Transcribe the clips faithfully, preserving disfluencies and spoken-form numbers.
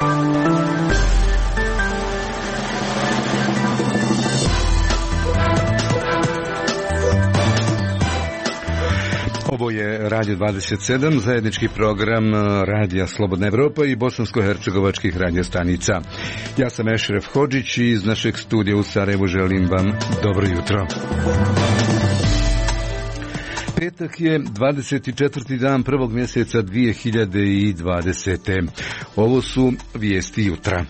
Ovo je Radio dvadeset sedam, zajednički program Radija Slobodna Evropa i bosansko-hercegovačkih radiostanica. Ja sam Ešref Hodžić i iz našeg studija u Sarajevu želim vam dobro jutro. Petak je dvadeset četvrti dan prvog mjeseca dvije hiljade dvadesete. Ovo su vijesti jutra.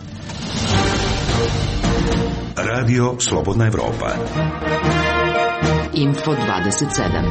Radio Slobodna Evropa. Info dvadeset sedam.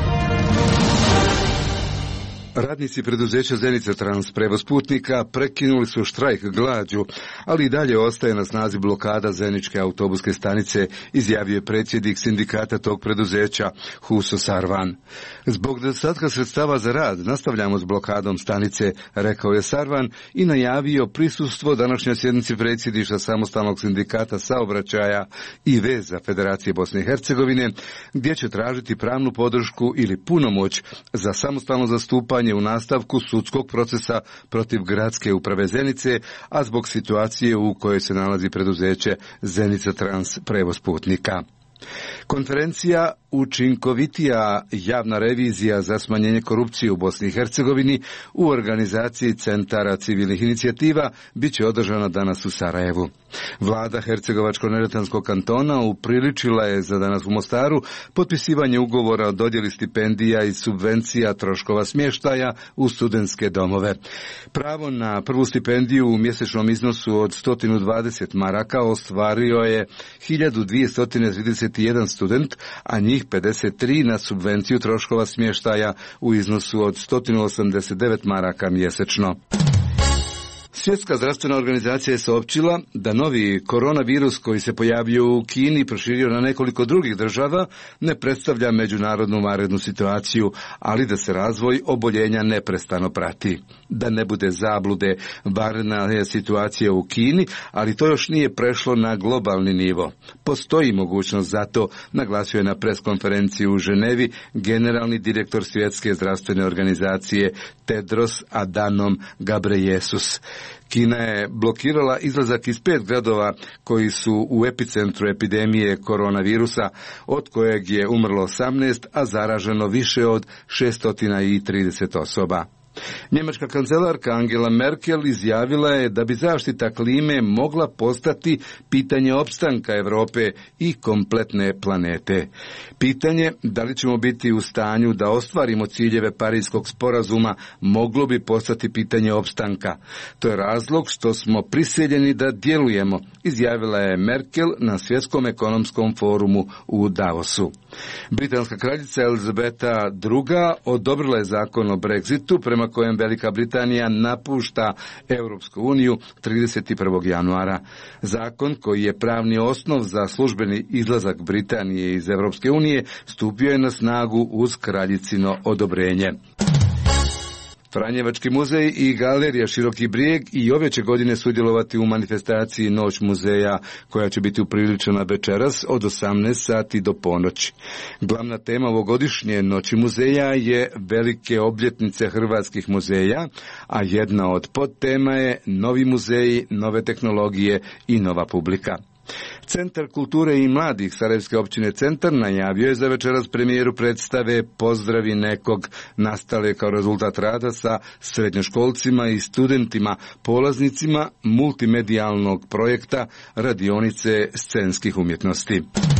Radnici preduzeća Zenica Trans prevoz putnika prekinuli su štrajk glađu, ali i dalje ostaje na snazi blokada Zeničke autobuske stanice, izjavio je predsjednik sindikata tog preduzeća Huso Sarvan. Zbog nedostatka sredstava za rad nastavljamo s blokadom stanice, rekao je Sarvan i najavio prisustvo današnjoj sjednici predsjedništva samostalnog sindikata saobraćaja i veza Federacije Bosne i Hercegovine, gdje će tražiti pravnu podršku ili punomoć za samostalno zastupanje u nastavku sudskog procesa protiv gradske uprave Zenice, a zbog situacije u kojoj se nalazi preduzeće Zenica Trans prevoz putnika. Konferencija Učinkovitija javna revizija za smanjenje korupcije u Bosni i Hercegovini u organizaciji Centara civilnih inicijativa bit će održana danas u Sarajevu. Vlada Hercegovačko-neretvanskog kantona upriličila je za danas u Mostaru potpisivanje ugovora o dodjeli stipendija i subvencija troškova smještaja u studentske domove. Pravo na prvu stipendiju u mjesečnom iznosu od sto dvadeset maraka ostvario je hiljadu dvjesto trideset jedan student, a njih pedeset tri na subvenciju troškova smještaja u iznosu od sto osamdeset devet maraka mjesečno. Svjetska zdravstvena organizacija je saopćila da novi koronavirus koji se pojavio u Kini i proširio na nekoliko drugih država ne predstavlja međunarodnu vanrednu situaciju, ali da se razvoj oboljenja neprestano prati. Da ne bude zablude, vanredna je situacija u Kini, ali to još nije prešlo na globalni nivo. Postoji mogućnost za to, naglasio je na preskonferenciji u Ženevi generalni direktor Svjetske zdravstvene organizacije Tedros Adhanom Ghebreyesus. Kina je blokirala izlazak iz pet gradova koji su u epicentru epidemije koronavirusa, od kojeg je umrlo osamnaest, a zaraženo više od šesto trideset osoba. Njemačka kancelarka Angela Merkel izjavila je da bi zaštita klime mogla postati pitanje opstanka Europe i kompletne planete. Pitanje da li ćemo biti u stanju da ostvarimo ciljeve Parijskog sporazuma moglo bi postati pitanje opstanka. To je razlog što smo prisiljeni da djelujemo, izjavila je Merkel na Svjetskom ekonomskom forumu u Davosu. Britanska kraljica Elizabeta druga odobrila je zakon o Brexitu prema kojem Velika Britanija napušta Europsku uniju trideset prvog januara. Zakon koji je pravni osnov za službeni izlazak Britanije iz Europske unije stupio je na snagu uz kraljicino odobrenje. Franjevački muzej i galerija Široki Brijeg i ove će godine sudjelovati u manifestaciji Noć muzeja koja će biti upriličena večeras od osamnaest sati do ponoći. Glavna tema ovogodišnje Noći muzeja je velike obljetnice hrvatskih muzeja, a jedna od podtema je novi muzeji, nove tehnologije i nova publika. Centar kulture i mladih Sarajevske općine Centar najavio je za večeras premijeru predstave Pozdravi nekog, nastale kao rezultat rada sa srednjoškolcima i studentima, polaznicima multimedijalnog projekta Radionice scenskih umjetnosti.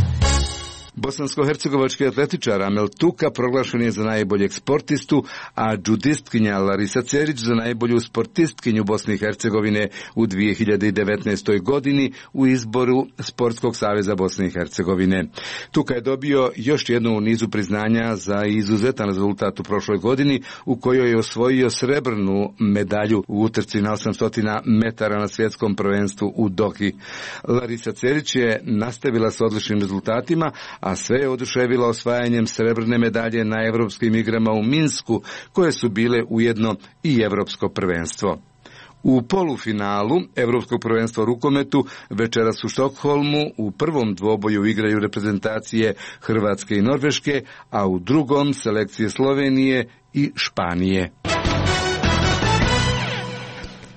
Bosansko-hercegovački atletičar Amel Tuka proglašen je za najboljeg sportistu, a džudistkinja Larisa Cerić za najbolju sportistkinju Bosne i Hercegovine u dvije hiljade devetnaestoj godini u izboru Sportskog saveza Bosne i Hercegovine. Tuka je dobio još jednu u nizu priznanja za izuzetan rezultat u prošloj godini u kojoj je osvojio srebrnu medalju u utrci na osamsto metara na svjetskom prvenstvu u Dohi. Larisa Cerić je nastavila s odličnim rezultatima, a sve je oduševila osvajanjem srebrne medalje na Evropskim igrama u Minsku, koje su bile ujedno i Evropsko prvenstvo. U polufinalu Evropskog prvenstva u rukometu večeras u Štokholmu u prvom dvoboju igraju reprezentacije Hrvatske i Norveške, a u drugom selekcije Slovenije i Španije.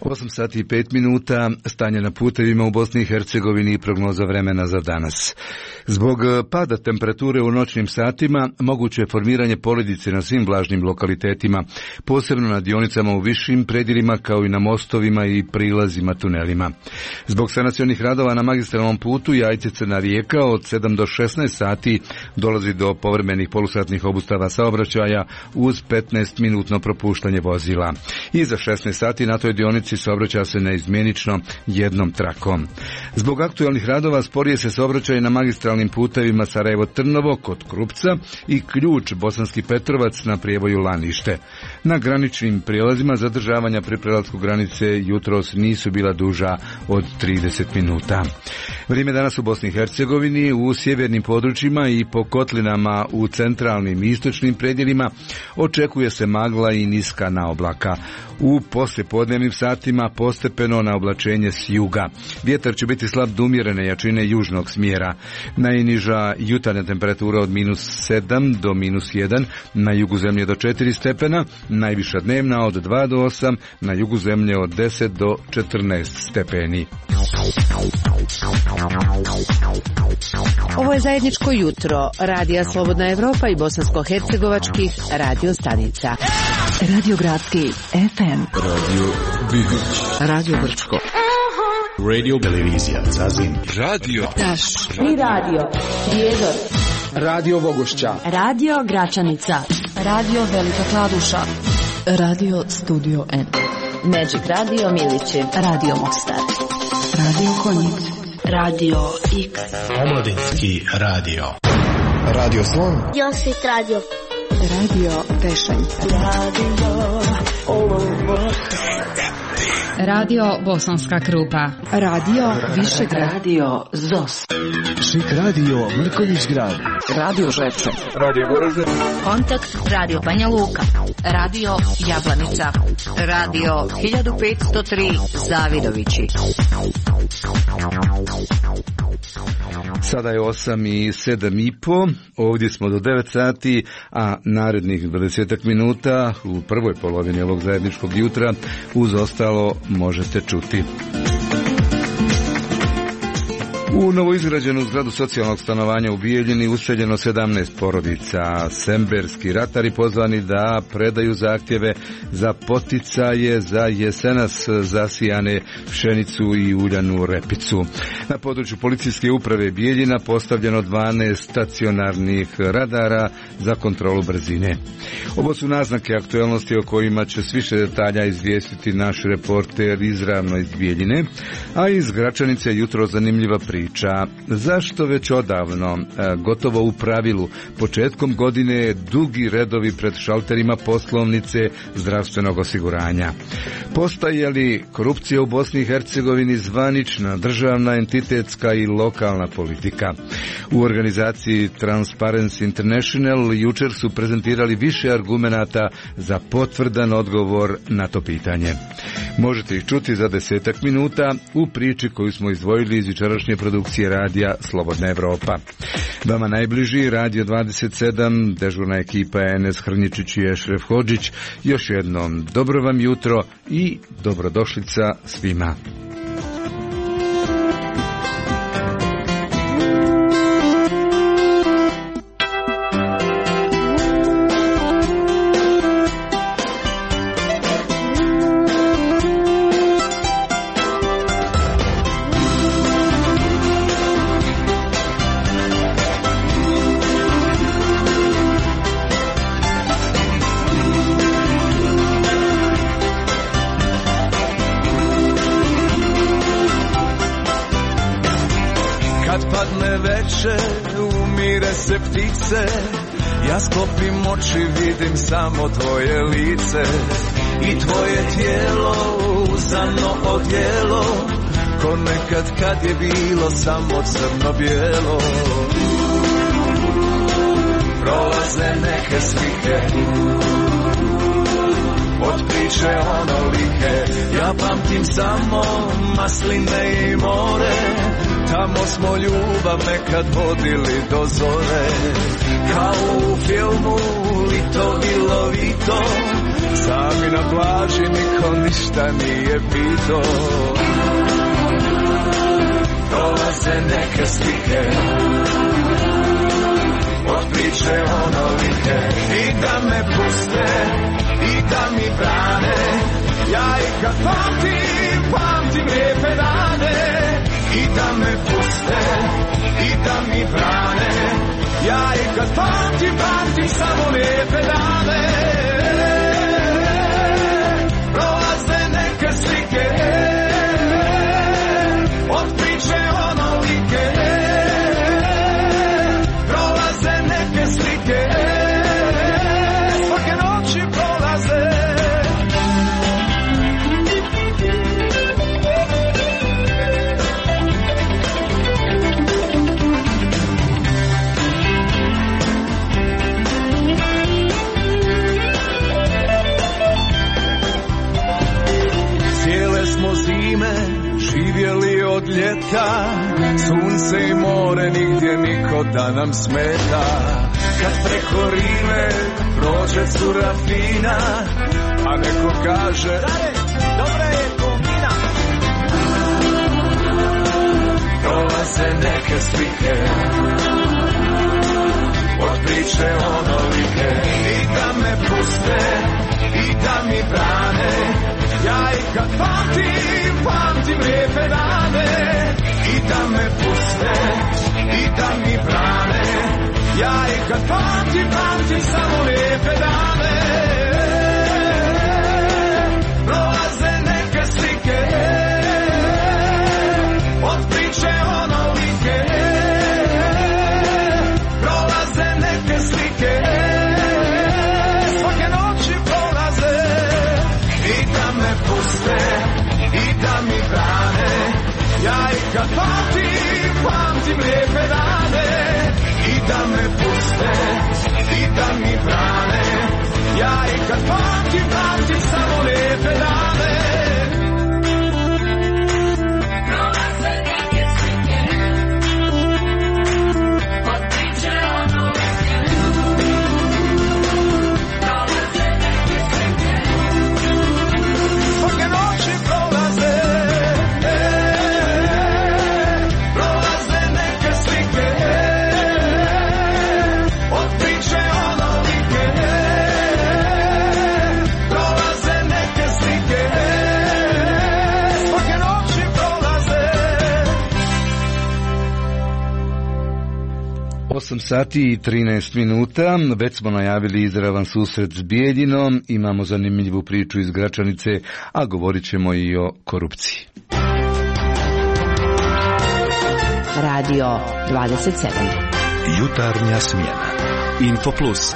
osam sati i pet minuta, stanje na putevima u Bosni i Hercegovini i prognoza vremena za danas. Zbog pada temperature u noćnim satima, moguće je formiranje poledice na svim vlažnim lokalitetima, posebno na dionicama u višim predjelima kao i na mostovima i prilazima tunelima. Zbog sanacionih radova na magistralnom putu Jajce-Crna Rijeka od sedam do šesnaest sati dolazi do povremenih polusatnih obustava saobraćaja uz petnaest minutno propuštanje vozila. I za šesnaest sati na toj dionici saobraća se neizmjenično jednom trakom. Zbog aktualnih radova sporije se saobraćaj na magistralnim putevima Sarajevo-Trnovo kod Krupca i Ključ Bosanski Petrovac na prijevoju Lanište. Na graničnim prijelazima zadržavanja pri prelasku granice jutros nisu bila duža od trideset minuta. Vrijeme danas u Bosni i Hercegovini, u sjevernim područjima i po kotlinama u centralnim i istočnim predjelima očekuje se magla i niska naoblaka. U poslijepodnevnim satima postepeno na oblačenje s juga. Vjetar će biti slab do umjerene jačine južnog smjera. Najniža jutarnja temperatura od minus sedam do minus jedan, na jugu zemlje do četiri stepena, najviša dnevna od dva do osam, na jugu zemlje od deset do četrnaest stepeni. Ovo je zajedničko jutro Radija Slobodna Evropa i bosansko-hercegovačkih radio stanica. Radio Gradski F M, Radio Bihoć, Radio Brčko, Radio Televizija Zazin, Radio Taš i Radio Prijedor, Radio Vogošća, Radio Gračanica, Radio Velika Kladuša, Radio Studio N, Magic Radio Milići, Radio Mostar, Radio Konjic, Radio X, Omladinski radio, Radio Slon, Josit Radio, Radio Tešanj, Radio Olovo, Radio Bosanska Krupa, Radio Višegrad, Radio Zos, Šik Radio Mrkonjić Grad, Radio Žepče, Radio Goražde, Kontakt Radio Banja Luka, Radio Jablanica, Radio hiljadu petsto tri Zavidovići. Sada je osam i sedam i po, ovdje smo do devet sati, a narednih dvadeset minuta u prvoj polovini ovog zajedničkog jutra uz ostalo možete čuti. U novoizgrađenu zgradu socijalnog stanovanja u Bijeljini useljeno sedamnaest porodica. Semberski ratari pozvani da predaju zahtjeve za poticaje za jesenas zasijane pšenicu i uljanu repicu. Na području policijske uprave Bijeljina postavljeno dvanaest stacionarnih radara za kontrolu brzine. Ovo su naznake aktualnosti o kojima će s više detalja izvijestiti naš reporter izravno iz Bijeljine, a iz Gračanice jutro zanimljiva priča. Zašto već odavno, gotovo u pravilu, početkom godine dugi redovi pred šalterima poslovnice zdravstvenog osiguranja? Postaje li korupcija u Bosni i Hercegovini zvanična, državna, entitetska i lokalna politika? U organizaciji Transparency International jučer su prezentirali više argumenata za potvrdan odgovor na to pitanje. Možete ih čuti za desetak minuta u priči koju smo izdvojili iz jučerašnje produkcije radija Slobodna Evropa. Vama najbliži Radio dvadeset sedam, dežurna ekipa Enes Hrničić i Ešref Hodžić. Još jednom dobro vam jutro i dobrodošlica svima. Umire se ptice, ja sklopim oči, vidim samo tvoje lice i tvoje tijelo uzano odjelo, ko nekad kad je bilo samo crno-bijelo. Prolaze neke slike od priče onolike, ja pamtim samo masline i more, tamo smo ljubav nekad vodili do zore. Kao u filmu Lito i Lovito, sami na plaži niko ništa nije pito. Prolaze neke slike od priče onolike i da me puste i da mi brane. Ja i kad pamtim, pamtim lijepe dane i da me puste i da mi brane. Ja i kad pamtim, pamtim samo lijepe dane. Prolaze neke slike od priče onolike. Prolaze neke slike svake noći prolaze. Živjeli od ljeta, sunce i more, nigdje niko da nam smeta. Kad preko rive prođe cura fina, a neko kaže dale, dobra je komina. Prolaze neke slike od priče onolike i da me puste i da mi brane. Ja i kad pamtim, pamtim lijepe dane i da me puste i da mi brane. Ja i kad pamtim, pamtim samo lijepe dane. Prolaze neke slike od priče onolike. Prolaze neke slike svake noći prolaze. I da me puste i da mi brane. Ja i kad pamtim, pamtim lijepe dane i da me puste i da mi brane. Ja i kad pamtim, pamtim samo lijepe dane. Prolaze neke slike od priče onolike. Prolaze neke slike svake noći prolaze. Prolaze neke slike od priče onolike. Prolaze neke slike svake noći prolaze. osam sati i trinaest minuta, već smo najavili izravan susret s Bijeljinom, imamo zanimljivu priču iz Gračanice, a govorit ćemo i o korupciji. Radio dvadeset sedam. Jutarnja smjena. Info Plus.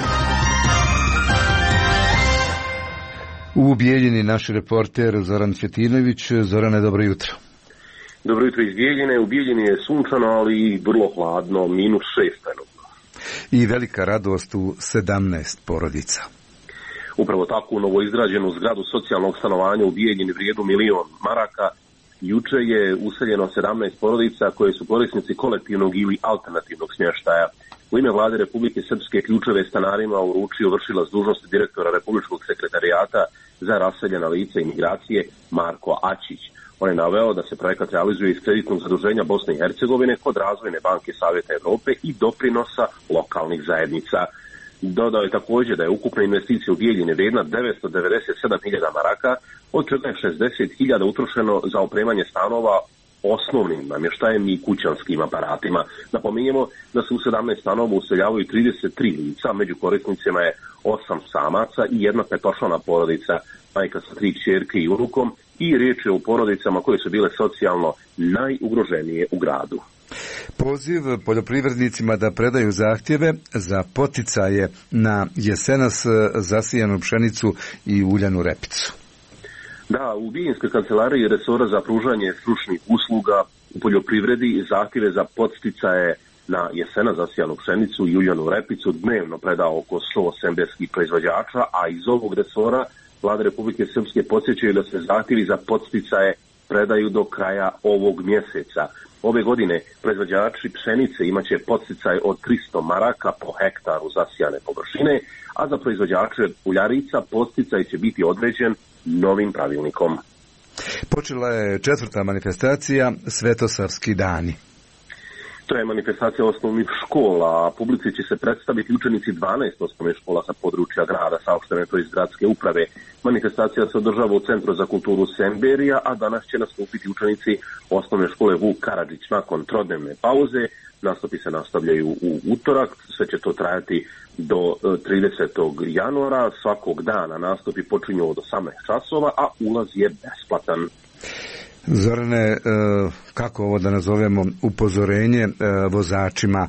U Bijeljini naš reporter Zoran Cvjetinović. Zorane, dobro jutro. Dobro jutro iz Bijeljine. U Bijeljini je sunčano, ali i vrlo hladno, minus šest trenutno. I velika radost u sedamnaest porodica. Upravo tako, u novoizgrađenu zgradu socijalnog stanovanja u Bijeljini vrijedu milion maraka. Juče je useljeno sedamnaest porodica koje su korisnici kolektivnog ili alternativnog smještaja. U ime Vlade Republike Srpske ključeve stanarima uručio vršilac dužnosti direktora Republičkog sekretarijata za raseljena lica i migracije Marko Ačić. On je naveo da se projekat realizuje iz kreditnog zaduženja Bosne i Hercegovine kod Razvojne banke Savjeta Evrope i doprinosa lokalnih zajednica. Dodao je također da je ukupna investicija u Bijeljini vrijedna devetsto devedeset sedam hiljada maraka, od čega je šezdeset hiljada utrošeno za opremanje stanova osnovnim namještajem i kućanskim aparatima. Napominjemo da se u sedamnaest stanova useljavaju trideset tri lica, među korisnicima je osam samaca i jedna petočlana porodica, majka sa tri kćerke i unukom, i riječ je o porodicama koje su bile socijalno najugroženije u gradu. Poziv poljoprivrednicima da predaju zahtjeve za poticaje na jesenas zasijanu pšenicu i uljanu repicu. Da, u Bijeljinskoj kancelariji resora za pružanje stručnih usluga u poljoprivredi zahtjeve za podsticaje na jesena zasijanu pšenicu i uljanu repicu dnevno predao oko sto sedamdeset proizvođača, a iz ovog resora Vlada Republike Srpske podsjećaju da se zahtjevi za podsticaje predaju do kraja ovog mjeseca. Ove godine proizvođači pšenice imaće podsticaj od tristo maraka po hektaru zasijane površine, a za proizvođače uljarica podsticaj će biti određen novim pravilnikom. Počela je četvrta manifestacija Svetosavski dani. To je manifestacija osnovnih škola, a publici će se predstaviti učenici dvanaest osnovnih škola sa područja grada, saopšteno je to iz gradske uprave. Manifestacija se održava u Centru za kulturu Semberija, a danas će nastupiti učenici osnovne škole Vuk Karadžić nakon trodnevne pauze. Nastupi se nastavljaju u utorak, sve će to trajati do tridesetog januara. Svakog dana nastupi počinju od osamnaest časova, a ulaz je besplatan. Zorane, kako ovo da nazovemo, upozorenje vozačima,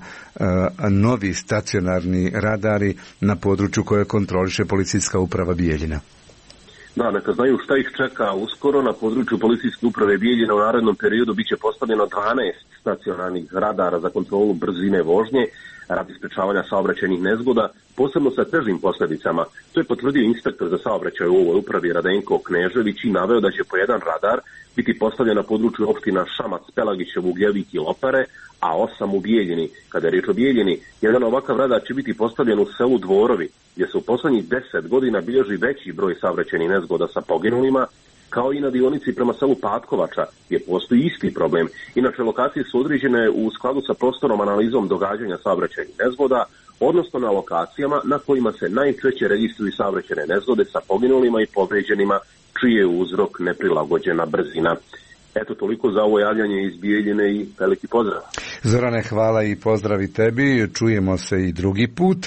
novi stacionarni radari na području koje kontroliše policijska uprava Bijeljina? Da, neka znaju šta ih čeka uskoro. Na području policijske uprave Bijeljina u narednom periodu biće postavljeno dvanaest stacionarnih radara za kontrolu brzine vožnje radi sprečavanja saobraćajnih nezgoda, posebno sa težim posljedicama. To je potvrdio inspektor za saobraćaj u ovoj upravi Radenko Knežević i naveo da će po jedan radar biti postavljen na području opština Šamac, Pelagićev, Ugljevik i Lopare, a osam u Bijeljini. Kada je riječ o Bijeljini, jedan ovakav radar će biti postavljen u selu Dvorovi, gdje se u posljednjih deset godina bilježi veći broj saobraćajnih nezgoda sa poginulima, kao i na dionici prema selu Patkovača, gdje postoji isti problem. Inače, lokacije su određene u skladu sa prostorom analizom događanja saobraćajnih nezgoda, odnosno na lokacijama na kojima se najčešće registruju saobraćajne nezgode sa poginulima i povrijeđenima, čiji je uzrok neprilagođena brzina. Eto, toliko za ovo javljanje iz Bijeljine i veliki pozdrav. Zorane, hvala i pozdrav i tebi. Čujemo se i drugi put.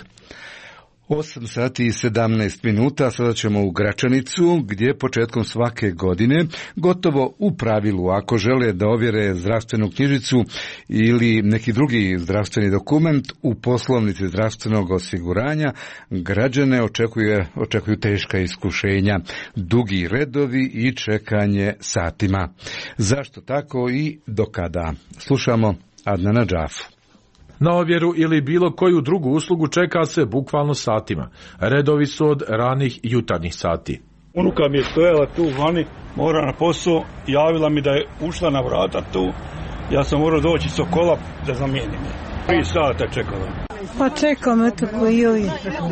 osam sati i sedamnaest minuta, sada ćemo u Gračanicu, gdje početkom svake godine, gotovo u pravilu, ako žele da ovjere zdravstvenu knjižicu ili neki drugi zdravstveni dokument u poslovnici zdravstvenog osiguranja, građane očekuje, očekuju teška iskušenja, dugi redovi i čekanje satima. Zašto tako i do kada? Slušamo Adnana Džafu. Na ovjeru ili bilo koju drugu uslugu čeka se bukvalno satima. Redovi su od ranih jutarnjih sati. Unuka mi je stojala tu vani, mora na posao, javila mi da je ušla na vrata tu. Ja sam morao doći s kola da zamijenim. Tri sata čekala. Pa čekam, eto koji ovi.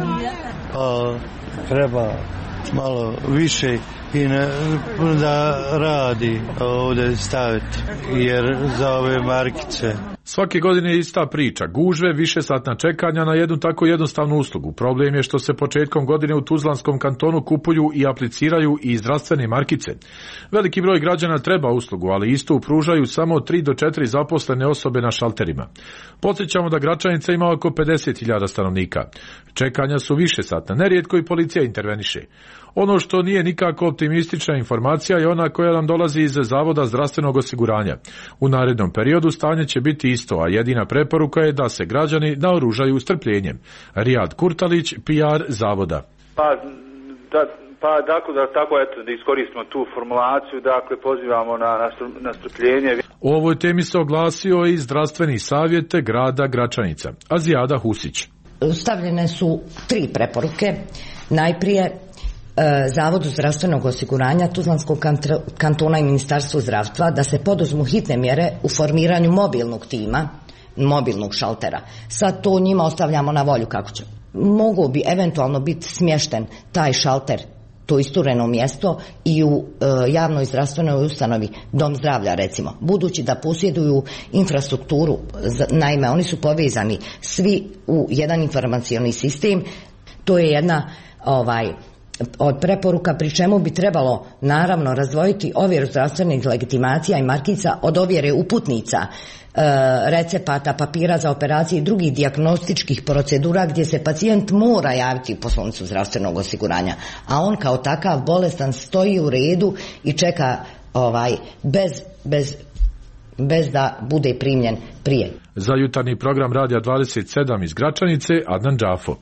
Pa treba malo više i ne, da radi ovdje staviti, jer za ove markice. Svake godine je ista priča, gužve, višesatna čekanja na jednu tako jednostavnu uslugu. Problem je što se početkom godine u Tuzlanskom kantonu kupuju i apliciraju i zdravstvene markice. Veliki broj građana treba uslugu, ali istu pružaju samo tri do četiri zaposlene osobe na šalterima. Podsjećamo da Gračanica ima oko pedeset hiljada stanovnika. Čekanja su višesatna, nerijetko i policija interveniše. Ono što nije nikako optimistična informacija je ona koja nam dolazi iz Zavoda zdravstvenog osiguranja. U narednom periodu stanje će biti isto, a jedina preporuka je da se građani naoružaju strpljenjem. Rijad Kurtalić, P R Zavoda. Pa, da, pa dakle, da, tako eto, da iskoristimo tu formulaciju, dakle, pozivamo na, na strpljenje. O ovoj temi se oglasio i zdravstveni savjet grada Gračanica. Azijada Husić. Stavljene su tri preporuke. Najprije Zavodu zdravstvenog osiguranja Tuzlanskog kantona i Ministarstvu zdravstva da se poduzmu hitne mjere u formiranju mobilnog tima, mobilnog šaltera. Sad to njima ostavljamo na volju kako će. Mogu bi eventualno biti smješten taj šalter, to istureno mjesto, i u e, javnoj zdravstvenoj ustanovi, dom zdravlja recimo, budući da posjeduju infrastrukturu, naime oni su povezani svi u jedan informacioni sistem. To je jedna ovaj od preporuka, pri čemu bi trebalo naravno razdvojiti ovjeru zdravstvenih legitimacija i markica od ovjere uputnica, e, recepata, papira za operacije i drugih dijagnostičkih procedura gdje se pacijent mora javiti u poslovnicu zdravstvenog osiguranja, a on kao takav bolestan stoji u redu i čeka ovaj bez, bez, bez da bude primljen prije. Za jutarnji program Radija dvadeset sedam iz Gračanice, Adnan Džafo.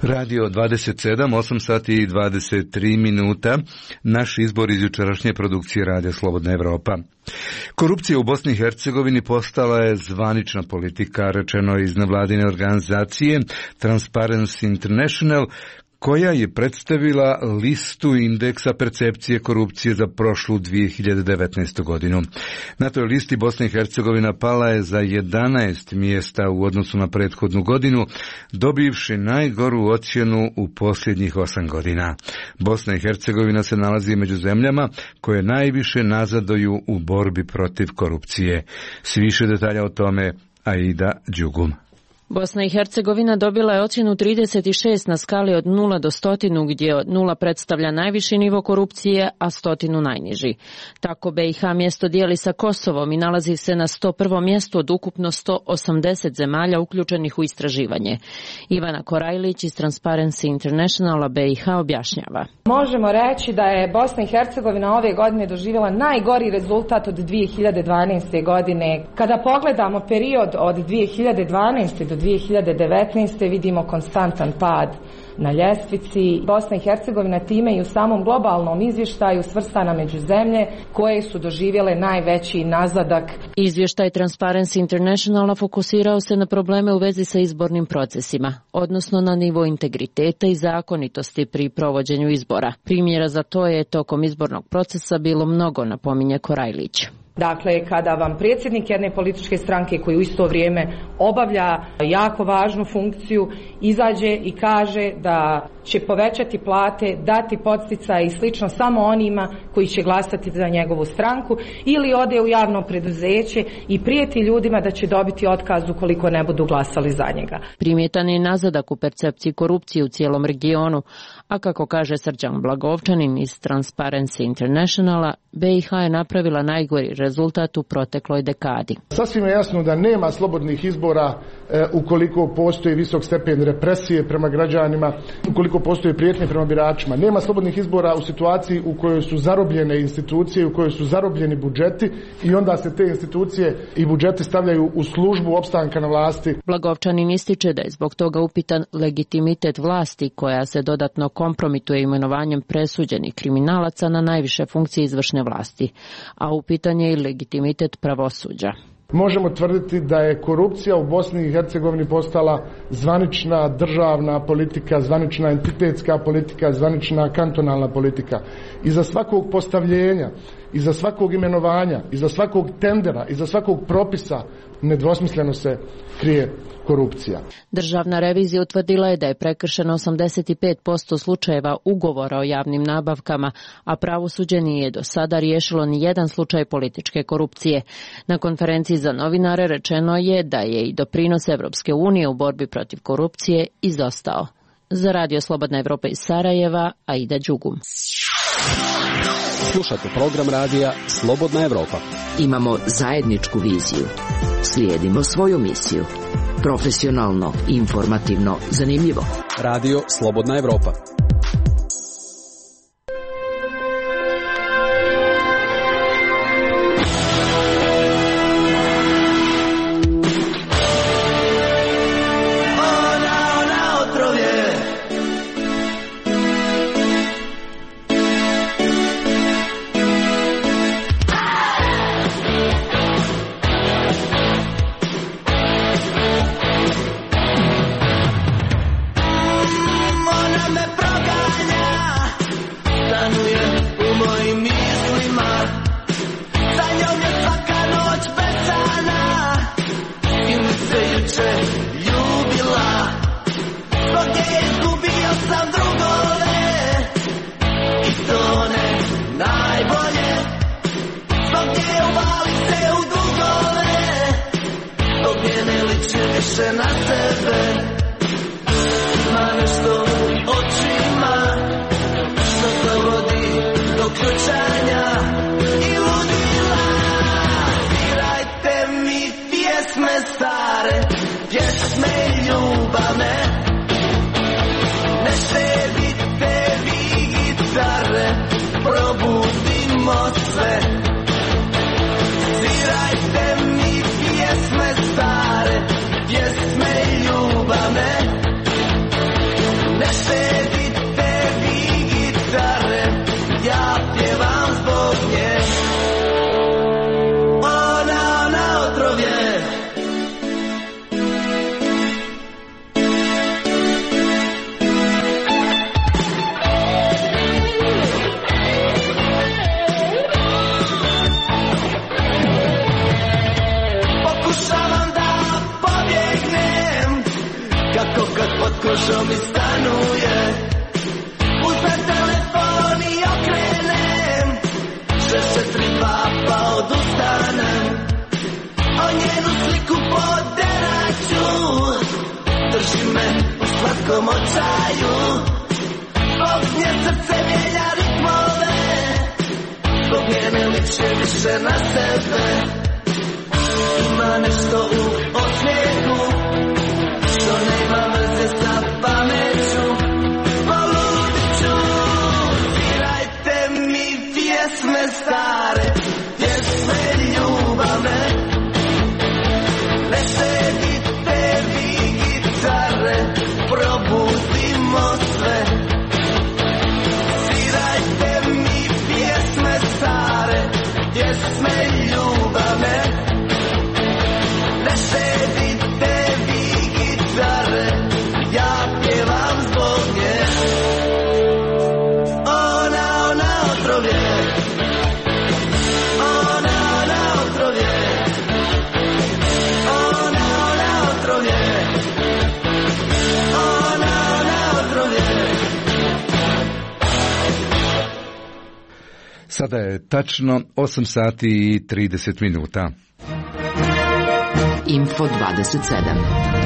Radio dvadeset sedam, osam sati i dvadeset tri minuta, naš izbor iz jučerašnje produkcije Radija Slobodna Evropa. Korupcija u Bosni i Hercegovini postala je zvanična politika, rečeno iz nevladine organizacije Transparency International, koja je predstavila listu indeksa percepcije korupcije za prošlu dvije hiljade devetnaestu. godinu. Na toj listi Bosna i Hercegovina pala je za jedanaest mjesta u odnosu na prethodnu godinu, dobivši najgoru ocjenu u posljednjih osam godina. Bosna i Hercegovina se nalazi među zemljama koje najviše nazaduju u borbi protiv korupcije. S više detalja o tome Aida Đugum. Bosna i Hercegovina dobila je ocjenu trideset šest na skali od nula do stotinu, gdje nula predstavlja najviši nivo korupcije, a stotinu najniži. Tako B i H mjesto dijeli sa Kosovom i nalazi se na sto prvom mjestu od ukupno sto osamdeset zemalja uključenih u istraživanje. Ivana Korajlić iz Transparency Internationala B i H objašnjava. Možemo reći da je Bosna i Hercegovina ove godine doživjela najgori rezultat od dvije hiljade dvanaeste. godine. Kada pogledamo period od dvije hiljade dvanaeste. do dvije hiljade devetnaeste. vidimo konstantan pad na ljestvici. Bosna i Hercegovina time i u samom globalnom izvještaju svrstana među zemlje koje su doživjele najveći nazadak. Izvještaj Transparency Internationala fokusirao se na probleme u vezi sa izbornim procesima, odnosno na nivo integriteta i zakonitosti pri provođenju izbora. Primjera za to je tokom izbornog procesa bilo mnogo, napominje Korajlić. Dakle, kada vam predsjednik jedne političke stranke koji u isto vrijeme obavlja jako važnu funkciju izađe i kaže da će povećati plate, dati podsticaj i slično samo onima koji će glasati za njegovu stranku, ili ode u javno preduzeće i prijeti ljudima da će dobiti otkaz ukoliko ne budu glasali za njega. Primjetan je nazadak u percepciji korupcije u cijelom regionu, a kako kaže Srđan Blagovčanin iz Transparency Internationala, B i H je napravila najgori rezultat u protekloj dekadi. Sasvim je jasno da nema slobodnih izbora e, ukoliko postoji visok stepen represije prema građanima, ukoliko postoji prijetnje prema biračima. Nema slobodnih izbora u situaciji u kojoj su zarobljene institucije, u kojoj su zarobljeni budžeti i onda se te institucije i budžeti stavljaju u službu opstanka na vlasti. Blagovčanin ističe da je zbog toga upitan legitimitet vlasti koja se dodatno kompromituje imenovanjem presuđenih kriminalaca na najviše funkcije izvršne vlasti, a upitan je i legitimitet pravosuđa. Možemo tvrditi da je korupcija u Bosni i Hercegovini postala zvanična državna politika, zvanična entitetska politika, zvanična kantonalna politika. Iza svakog postavljenja, iza svakog imenovanja, iza svakog tendera, iza svakog propisa nedvosmisleno se krije korupcija. Državna revizija utvrdila je da je prekršeno osamdeset pet posto slučajeva ugovora o javnim nabavkama, a pravosuđe nije do sada riješilo ni jedan slučaj političke korupcije. Na konferenciji za novinare rečeno je da je i doprinos Evropske unije u borbi protiv korupcije izostao. Za Radio Slobodna Evropa iz Sarajeva, Aida Đugum. Slušate program radija Slobodna Evropa. Imamo zajedničku viziju. Slijedimo svoju misiju. Profesionalno, informativno, zanimljivo. Radio Slobodna Evropa. kožom mi stanuje. Uzmem telefon i okrenem šest četiri dva pa odustanem. O njenu sliku poderaću, drži me u slatkom očaju. Zbog nje srce mijenja ritmove, zbog njene liče više na sebe. Ima nešto u osmijehu što nema veze sa pameću. Poludit ću, svirajte mi pjesme stare, pjesme ljubavne. Ne sedite vi gitare, probudimo sve. Svirajte mi pjesme stare, pjesme ljubavne. Ne sedite vi gitare, ja pjevam zbog nje. Ona, ona otrov je, ona, ona otrov je, ona, ona otrov je, ona, ona otrov je. Sada je tačno osam sati i trideset minuta. Info dvadeset sedam.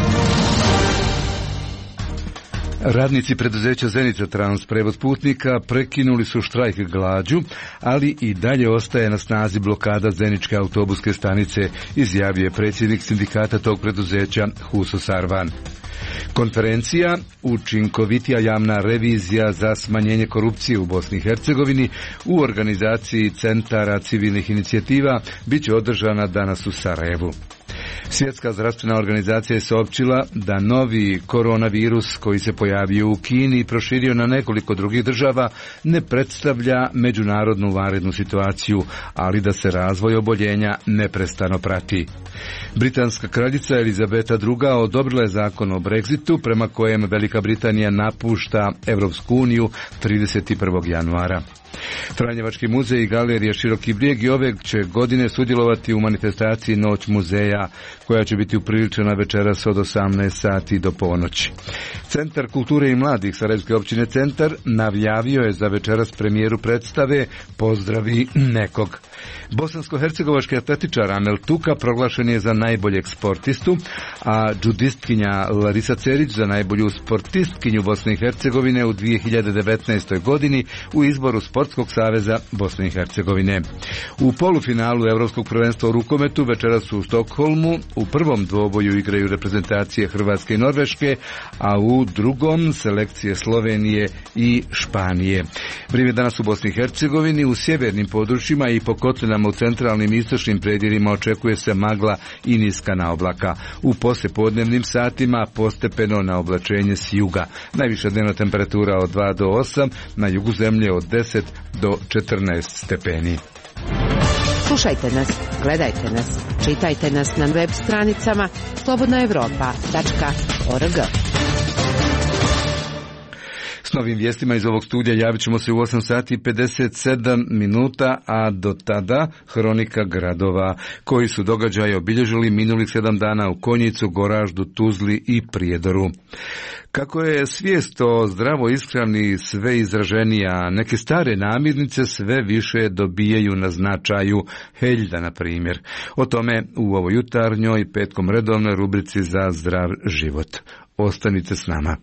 Radnici preduzeća Zenica Trans prevoz putnika prekinuli su štrajk glađu, ali i dalje ostaje na snazi blokada Zeničke autobuske stanice, izjavio je predsjednik sindikata tog preduzeća Huso Sarvan. Konferencija Učinkovitija javna revizija za smanjenje korupcije u Bosni i Hercegovini u organizaciji centara civilnih inicijativa bit će održana danas u Sarajevu. Svjetska zdravstvena organizacija je saopćila da novi koronavirus koji se pojavio u Kini i proširio na nekoliko drugih država ne predstavlja međunarodnu vanrednu situaciju, ali da se razvoj oboljenja neprestano prati. Britanska kraljica Elizabeta druga odobrila je zakon o Brexitu prema kojem Velika Britanija napušta Europsku uniju trideset prvog januara. Franjevački muzej i galerija Široki brijeg i ove će godine sudjelovati u manifestaciji Noć muzeja, koja će biti upriličena večeras od osamnaest sati do ponoći. Centar kulture i mladih Sarajevske općine Centar najavio je za večeras premijeru predstave Pozdravi nekog. Bosansko-hercegovački atletičar Amel Tuka proglašen je za najboljeg sportistu, a džudistkinja Larisa Cerić za najbolju sportistkinju Bosne i Hercegovine u dvije hiljade devetnaestoj godini u izboru Sportskog saveza Bosne i Hercegovine. U polufinalu Europskog prvenstva u rukometu večeras u Stokholmu u prvom dvoboju igraju reprezentacije Hrvatske i Norveške, a u drugom selekcije Slovenije i Španije. Vrijeme danas u Bosni i Hercegovini, u sjevernim područjima i po kotlinama u centralnim i istočnim predjelima očekuje se magla i niska naoblaka. U poslijepodnevnim satima postepeno na oblačenje s juga. Najviša dnevna temperatura od dva do osam, na jugu zemlje od deset do četrnaest stepeni. Slušajte nas, gledajte nas, čitajte nas na web stranicama slobodna evropa tačka org. S novim vijestima iz ovog studija javit ćemo se u osam sati i pedeset sedam minuta, a do tada hronika gradova koji su događaje obilježili minulih sedam dana u Konjicu, Goraždu, Tuzli i Prijedoru. Kako je svijest o zdravoj ishrani sve izraženija, neke stare namirnice sve više dobijaju na značaju, heljda na primjer. O tome u ovoj jutarnjoj petkom redovnoj rubrici za zdrav život. Ostanite s nama.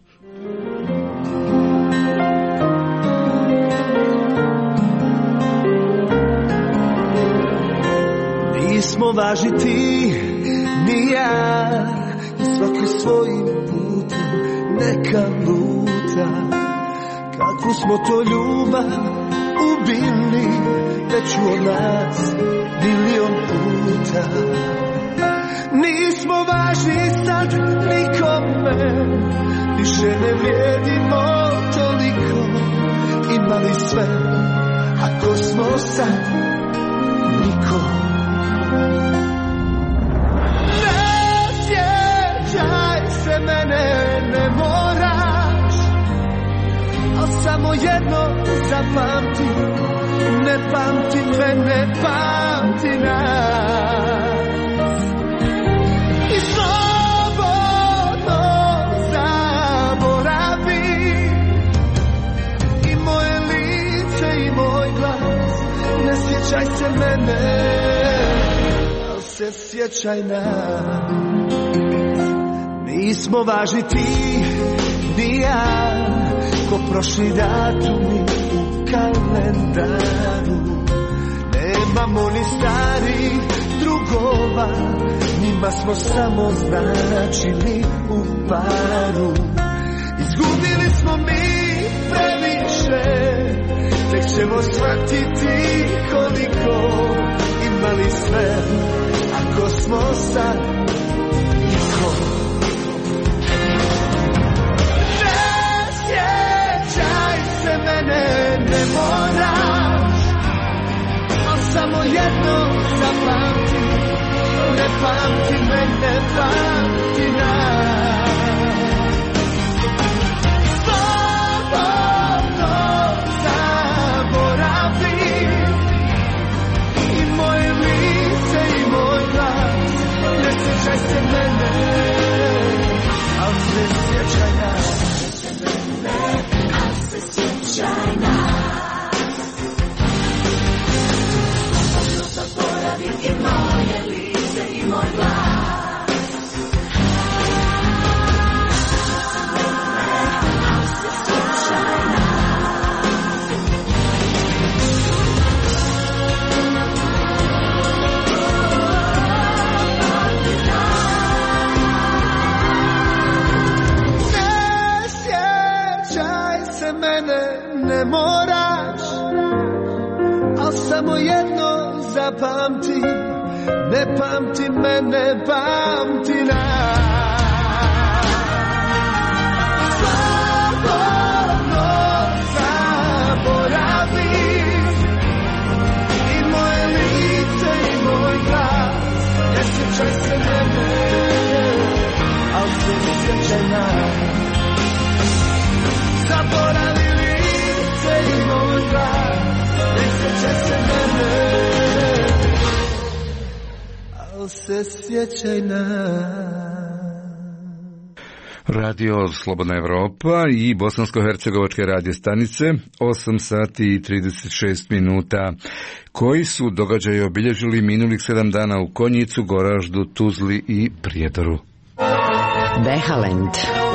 Nismo važni ti, ni ja, i svaki svojim putem neka luta. Kakvu smo to ljubav ubili, već od nas milion puta. Nismo važni sad nikome, više ne vrijedimo toliko. Imali sve, ako smo sad niko. Ne sjećaj se mene, ne moraš, al samo jedno zapamti, ne pamti me, ne pamti nas. I slobodno zaboravi se sjećaj nas, nismo važni ti ni ja, ko prošli datumi u kalendaru. Nemamo ni starih drugova, njima smo samo značili u paru. Izgubili smo mi previše, tek ćemo shvatiti koliko imali sve, ako smo sad niko. Ne sjećaj se mene, ne moraš, al samo jedno zapamti, ne pamti me, ne pamti nas. Sjećaj se mene, al se sjećaj nas. Al se sjećaj nas. Možno zaboravim i moje lice i moj glas. Al se sjećaj nas. Ne moraš, al samo jedno zapamti, ne pamti me, ne pamti nas. Slobodno zaboravi i moje lice i moj glas. Ne sjećaj se mene, al se sjećaj nas. Zaboravi i moj glas, ne sjećaj se mene, al se sjećaj nas. Radio Slobodna Evropa i bosansko-hercegovačke radio stanice, osam sati i trideset šest minuta. Koji su događaji obilježili minulih sedam dana u Konjicu, Goraždu, Tuzli i Prijedoru? Behalend.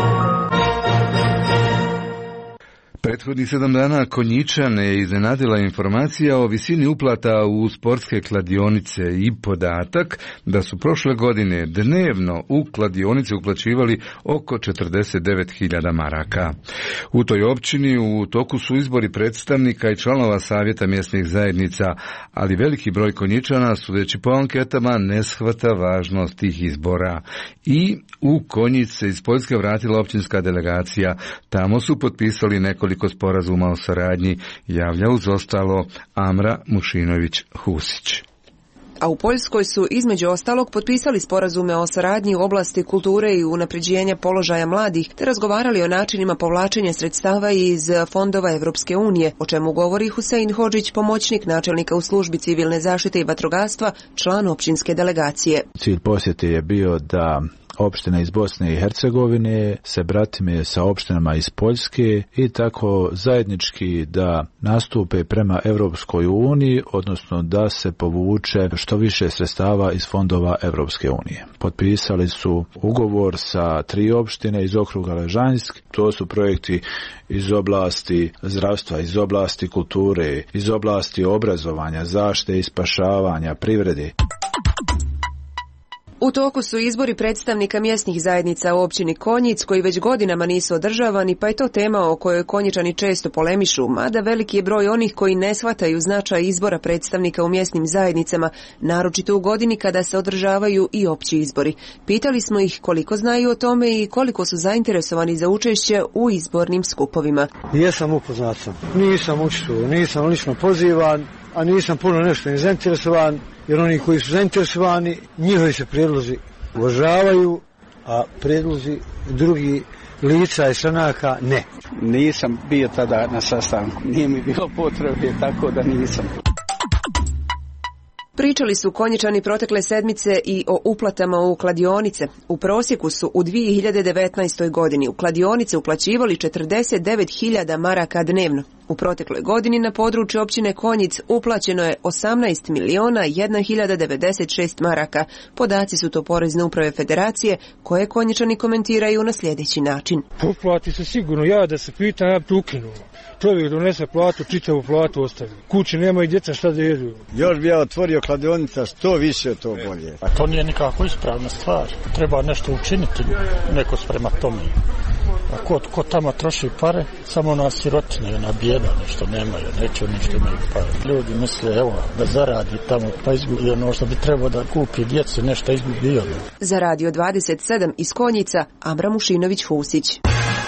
Prethodnih sedam dana Konjičane je iznenadila informacija o visini uplata u sportske kladionice i podatak da su prošle godine dnevno u kladionice uplaćivali oko četrdeset devet hiljada maraka. U toj općini u toku su izbori predstavnika i članova savjeta mjesnih zajednica, ali veliki broj Konjičana, sudeći po anketama, ne shvata važnost tih izbora. I u Konjic se iz Poljske vratila općinska delegacija. Tamo su potpisali nekoliko koliko sporazuma o saradnji, javlja uz ostalo Amra Mušinović-Husić. A u Poljskoj su između ostalog potpisali sporazume o saradnji u oblasti kulture i unapređenja položaja mladih, te razgovarali o načinima povlačenja sredstava iz fondova Evropske unije, o čemu govori Husein Hodžić, pomoćnik načelnika u službi civilne zaštite i vatrogastva, član općinske delegacije. Cilj posjete je bio da opština iz Bosne i Hercegovine se bratime sa opštinama iz Poljske i tako zajednički da nastupe prema Evropskoj uniji, odnosno da se povuče što više sredstava iz fondova Evropske unije. Potpisali su ugovor sa tri opštine iz okruga Ležanjsk. To su projekti iz oblasti zdravstva, iz oblasti kulture, iz oblasti obrazovanja, zaštite i spašavanja, privrede. U toku su izbori predstavnika mjesnih zajednica u općini Konjic, koji već godinama nisu održavani, pa je to tema o kojoj Konjičani često polemišu, mada veliki je broj onih koji ne shvataju značaj izbora predstavnika u mjesnim zajednicama, naročito u godini kada se održavaju i opći izbori. Pitali smo ih koliko znaju o tome i koliko su zainteresovani za učešće u izbornim skupovima. Jesam upoznat sam, nisam učestvovao, nisam lično pozivan, a nisam puno nešto ni zainteresovan, jer oni koji su zainteresovani, njihovi se prijedlozi uvažavaju, a prijedlozi drugi lica i stranaka ne. Nisam bio tada na sastanku, nije mi bilo potrebe, tako da nisam. Pričali su Konjičani protekle sedmice i o uplatama u kladionice. U prosjeku su u dvije hiljade devetnaestoj godini u kladionice uplaćivali četrdeset devet hiljada maraka dnevno. U protekloj godini na području općine Konjic uplaćeno je osamnaest miliona jedna hiljada devedeset šest maraka. Podaci su to Porezne uprave Federacije, koje Konjičani komentiraju na sljedeći način. Uplati se sigurno, ja da se pitam, ja bi to ukinuo. Čovjek donese platu, čitavu platu ostavi. Kući nema i djeca šta da jedu. Još bi ja otvorio kladionica, što više to bolje. A to nije nikako ispravna stvar. Treba nešto učiniti, neko sprema tome. A ko, ko tamo troši pare, samo na sirotine, na bijeda, nešto nemaju, neće nešto imaju pare. Ljudi misle, evo, da zaradi tamo, pa izgubi ono što bi trebao da kupi djeci, nešto izgubio. Za Radio dvadeset sedam iz Konjica, Abra Mušinović-Husić.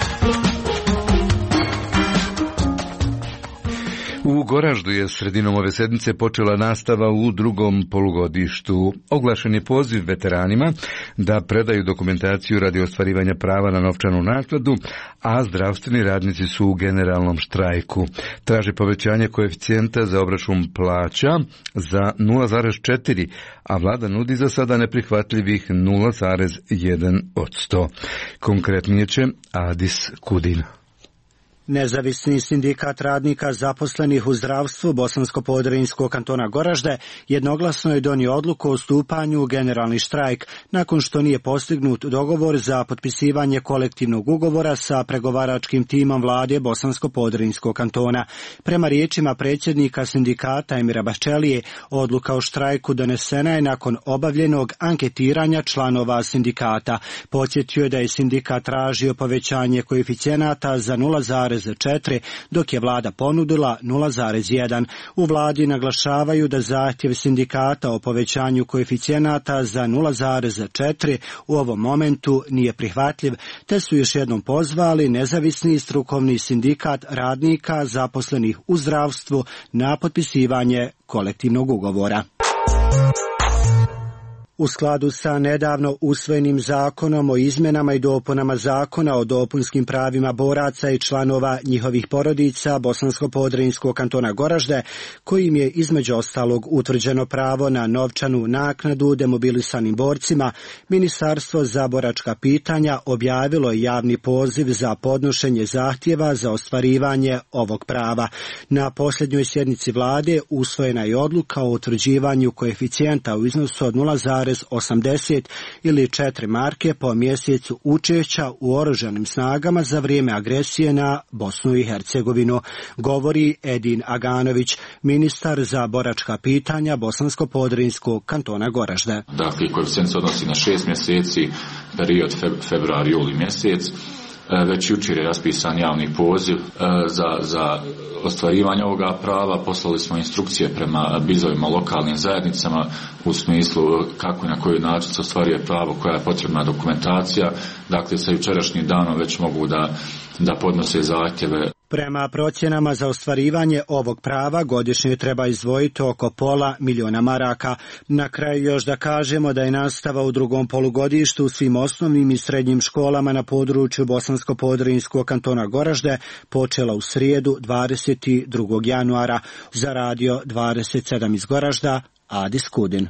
U Goraždu je sredinom ove sedmice počela nastava u drugom polugodištu. Oglašen je poziv veteranima da predaju dokumentaciju radi ostvarivanja prava na novčanu naknadu, a zdravstveni radnici su u generalnom štrajku. Traže povećanje koeficijenta za obračun plaća za nula zarez četiri, a vlada nudi za sada neprihvatljivih nula zarez jedan posto. Konkretnije će Adis Kudin. Nezavisni sindikat radnika zaposlenih u zdravstvu Bosansko-Podrinjskog kantona Goražde jednoglasno je donio odluku o stupanju u generalni štrajk nakon što nije postignut dogovor za potpisivanje kolektivnog ugovora sa pregovaračkim timom vlade Bosansko-Podrinjskog kantona. Prema riječima predsjednika sindikata Emira Baščelije, odluka o štrajku donesena je nakon obavljenog anketiranja članova sindikata. Podsjetio je da je sindikat tražio povećanje koeficijenata za nula zarez četiri, dok je vlada ponudila nula zarez jedan. U vladi naglašavaju da zahtjev sindikata o povećanju koeficijenata za nula zarez četiri u ovom momentu nije prihvatljiv, te su još jednom pozvali nezavisni strukovni sindikat radnika zaposlenih u zdravstvu na potpisivanje kolektivnog ugovora. U skladu sa nedavno usvojenim zakonom o izmjenama i dopunama zakona o dopunskim pravima boraca i članova njihovih porodica Bosansko-Podrinjskog kantona Goražde, kojim je između ostalog utvrđeno pravo na novčanu naknadu demobilisanim borcima, Ministarstvo za boračka pitanja objavilo je javni poziv za podnošenje zahtjeva za ostvarivanje ovog prava. Na posljednjoj sjednici vlade usvojena je odluka o utvrđivanju koeficijenta u iznosu od nula zarez osamdeset ili četiri marke po mjesecu učešća u oružanim snagama za vrijeme agresije na Bosnu i Hercegovinu, govori Edin Aganović, ministar za boračka pitanja Bosansko-Podrinjskog kantona Goražde. Dakle, koeficijent se odnosi na šest mjeseci, period februar, juli mjesec. Već jučer je raspisan javni poziv za, za ostvarivanje ovoga prava. Poslali smo instrukcije prema bizovima lokalnim zajednicama u smislu kako i na koji način se ostvaruje pravo, koja je potrebna dokumentacija. Dakle, sa jučerašnjim danom već mogu da, da podnose zahtjeve. Prema procjenama za ostvarivanje ovog prava godišnje treba izdvojiti oko pola miliona maraka. Na kraju još da kažemo da je nastava u drugom polugodištu u svim osnovnim i srednjim školama na području Bosansko-Podrinjskog kantona Goražde počela u srijedu dvadeset drugog januara. Za Radio dvadeset sedam iz Goražda, Adis Kudin.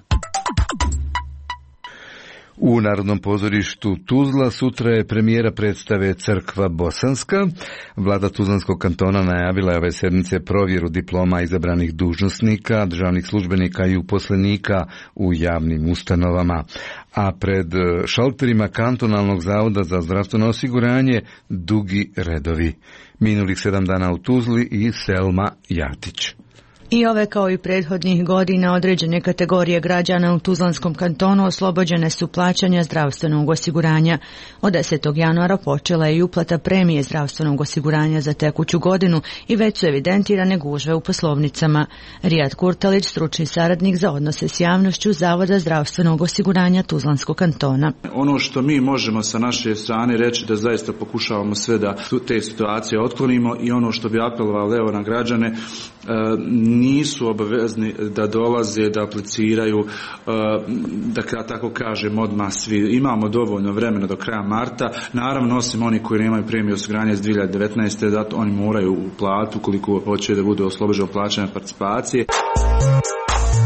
U Narodnom pozorištu Tuzla sutra je premijera predstave Crkva Bosanska. Vlada Tuzlanskog kantona najavila je ove sedmice provjeru diploma izabranih dužnosnika, državnih službenika i uposlenika u javnim ustanovama. A pred šalterima kantonalnog zavoda za zdravstveno osiguranje dugi redovi. Minulih sedam dana u Tuzli i Selma Jatić. I ove kao i prethodnih godina određene kategorije građana u Tuzlanskom kantonu oslobođene su plaćanja zdravstvenog osiguranja. Od desetog januara počela je i uplata premije zdravstvenog osiguranja za tekuću godinu i već su evidentirane gužve u poslovnicama. Rijad Kurtalić, stručni saradnik za odnose s javnošću Zavoda zdravstvenog osiguranja Tuzlanskog kantona. Ono što mi možemo sa naše strane reći da zaista pokušavamo sve da te situacije otklonimo i ono što bi apelovali evo na građane, nisu obavezni da dolaze, da apliciraju, da tako kažem odmah svi. Imamo dovoljno vremena do kraja marta. Naravno, osim oni koji nemaju premiju osiguranja iz dvije hiljade devetnaeste. da oni moraju u platu koliko hoće da budu oslobođeni plaćanja participacije.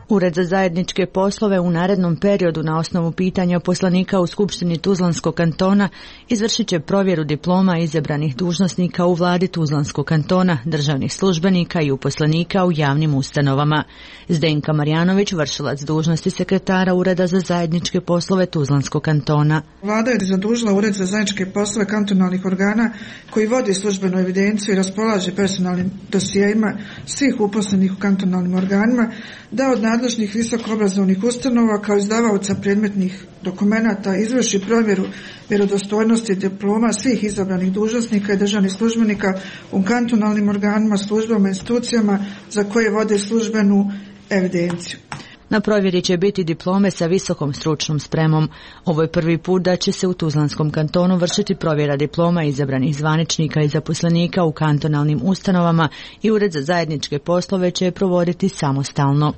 Ured za zajedničke poslove u narednom periodu na osnovu pitanja poslanika u Skupštini Tuzlanskog kantona izvršit će provjeru diploma izabranih dužnosnika u vladi Tuzlanskog kantona, državnih službenika i uposlenika u javnim ustanovama. Zdenka Marjanović, vršilac dužnosti sekretara Ureda za zajedničke poslove Tuzlanskog kantona. Vlada je zadužila Ured za zajedničke poslove kantonalnih organa koji vodi službenu evidenciju i raspolaže personalnim dosijejima svih uposlenih u kantonalnim organima, da od nadležnih visokoobrazovnih ustanova kao izdavaoca predmetnih dokumenata izvrši provjeru vjerodostojnosti diploma svih izabranih dužnosnika i državnih službenika u kantonalnim organima, službama i institucijama za koje vode službenu evidenciju. Na provjeri će biti diplome sa visokom stručnom spremom. Ovo je prvi put da će se u Tuzlanskom kantonu vršiti provjera diploma izabranih zvaničnika i zaposlenika u kantonalnim ustanovama i Ured za zajedničke poslove će je provoditi samostalno.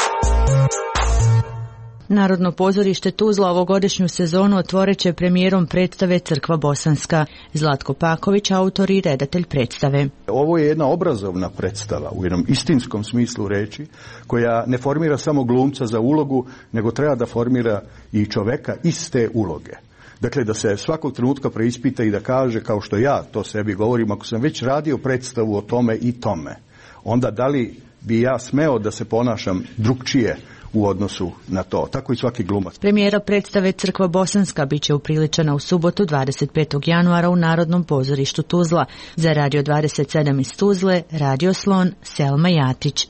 Narodno pozorište Tuzla ovogodišnju sezonu otvorit će premijerom predstave Crkva Bosanska. Zlatko Paković, autor i redatelj predstave. Ovo je jedna obrazovna predstava u jednom istinskom smislu reči, koja ne formira samo glumca za ulogu, nego treba da formira i čoveka iz te uloge. Dakle, da se svakog trenutka preispita i da kaže, kao što ja to sebi govorim, ako sam već radio predstavu o tome i tome, onda da li bi ja smeo da se ponašam drugčije u odnosu na to. Tako i svaki glumac. Premijera predstave Crkva Bosanska biće upriličena u subotu dvadeset petog januara u Narodnom pozorištu Tuzla. Za Radio dvadeset sedam iz Tuzle, Radio Slon, Selma Jatić.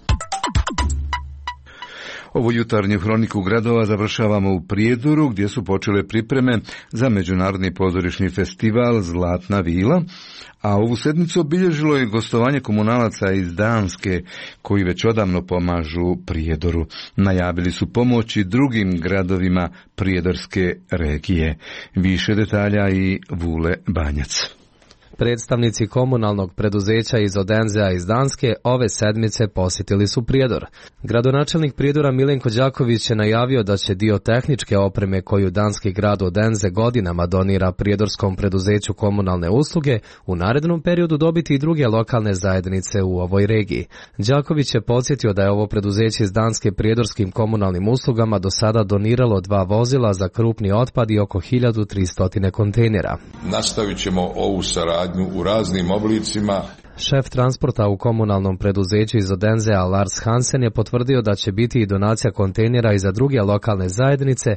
Ovu jutarnju hroniku gradova završavamo u Prijedoru, gdje su počele pripreme za Međunarodni pozorišni festival Zlatna vila, a ovu sedmicu obilježilo je gostovanje komunalaca iz Danske, koji već odavno pomažu Prijedoru. Najavili su pomoći drugim gradovima prijedorske regije. Više detalja i Vule Banjac. Predstavnici komunalnog preduzeća iz Odenzea iz Danske ove sedmice posjetili su Prijedor. Gradonačelnik Prijedora Milenko Đaković je najavio da će dio tehničke opreme koju danski grad Odenze godinama donira prijedorskom preduzeću komunalne usluge u narednom periodu dobiti i druge lokalne zajednice u ovoj regiji. Đaković je podsjetio da je ovo preduzeće iz Danske prijedorskim komunalnim uslugama do sada doniralo dva vozila za krupni otpad i oko hiljadu tristo kontejnera. Nastavit ćemo ovu saradnju u raznim oblicima. Šef transporta u komunalnom preduzeću iz Odenzea Lars Hansen je potvrdio da će biti i donacija kontejnera i za druge lokalne zajednice.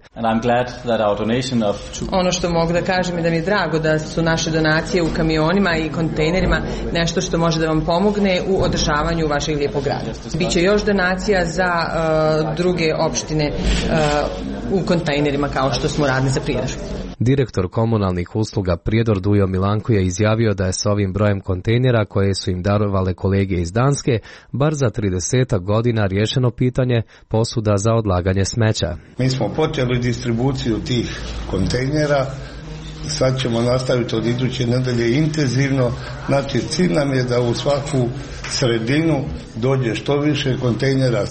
Ono što mogu da kažem je da mi je drago da su naše donacije u kamionima i kontejnerima nešto što može da vam pomogne u održavanju vašeg lijepog grada. Biće još donacija za uh, druge opštine uh, u kontejnerima kao što smo radili za Prijedor. Direktor komunalnih usluga Prijedor Dujo Milanko je izjavio da je s ovim brojem kontejnera koje su im darovale kolege iz Danske bar za trideset godina riješeno pitanje posuda za odlaganje smeća. Mi smo počeli distribuciju tih kontejnera, sad ćemo nastaviti od iduće nedelje intenzivno. Znači, cilj nam je da u svaku sredinu dođe što više kontejnera.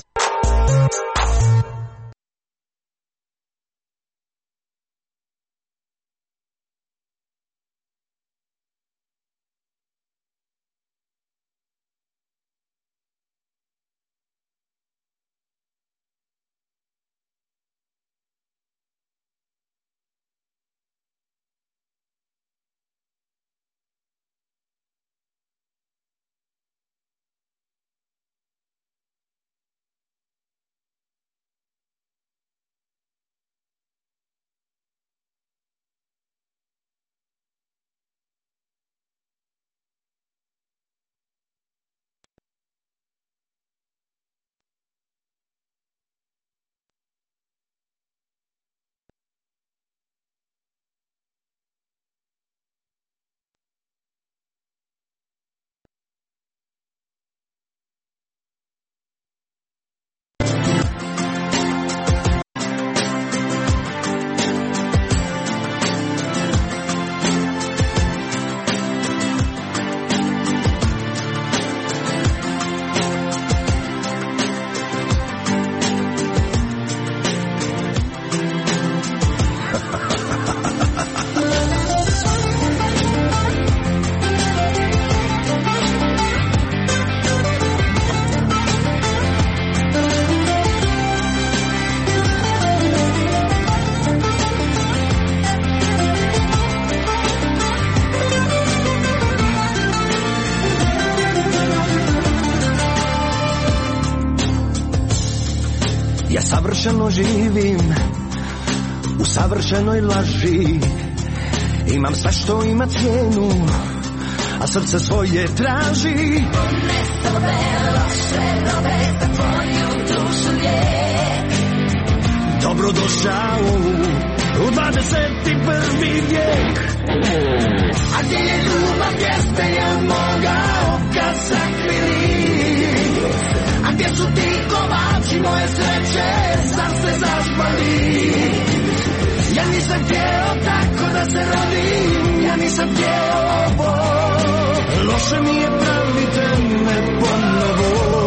savršeno živim u savršenoj laži. Imam sve što ima cijenu, a srce svoje traži. Umjesto loše nove za tvoju dušu lijek. Dobrodošao u dvadeset prvi vijek. A gdje je ljubav, gdje ste je moga oka sakrili? A gdje su ti kovači moje sreće, zar ste zaspali? Ja nisam htjeo tako da se rodim, ja nisam htjeo ovo. Loše mi je, pravite me ponovo.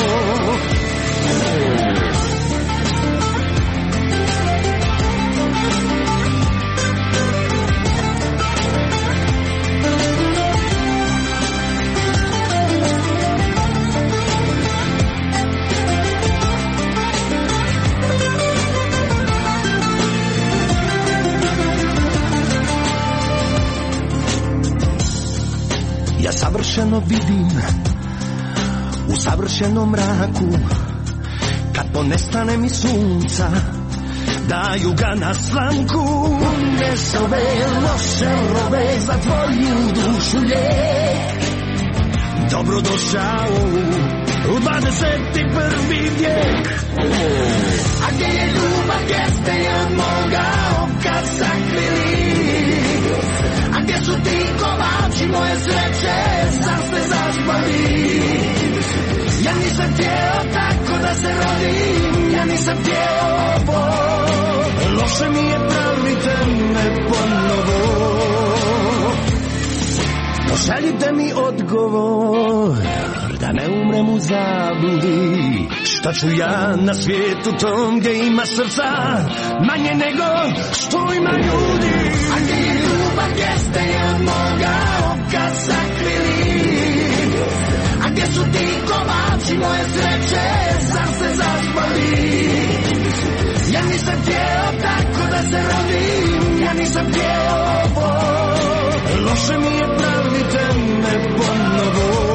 Ja savršeno vidim u savršenom mraku, kad ponestane mi sunca, daju ga na slamku. Umeš ove loše rove za tvoju dušu lijek. Dobrodošao u dvadeset prvi vijek. A gdje je ljubav, gdje ste je od moga oka sakrili? A gdje su ti kovači moje sreće, zar ste zaspali? Ja nisam htjeo tako da se rodim, ja nisam htjeo ovo. Loše mi je, pravite me ponovo. Pošaljite mi odgovor, da ne umrem u zabludi. Šta ću ja na svijetu tom gdje ima srca manje nego što ima ljudi? A gdje je ljubav, gdje ste je od moga oka sakrili? A gdje su ti kovači moje sreće, zar ste zaspali? Ja nisam htjeo tako da se rodim, ja nisam htjeo ovo. Loše mi je, pravite me ponovo.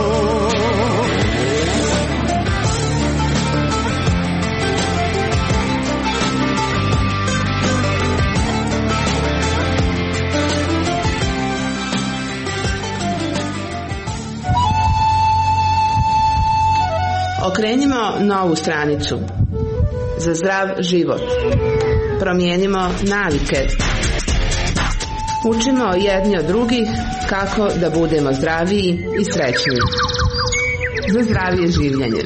Okrenimo novu stranicu za zdrav život. Promijenimo navike. Učimo jedni od drugih kako da budemo zdraviji i srećniji. Za zdravije življenje.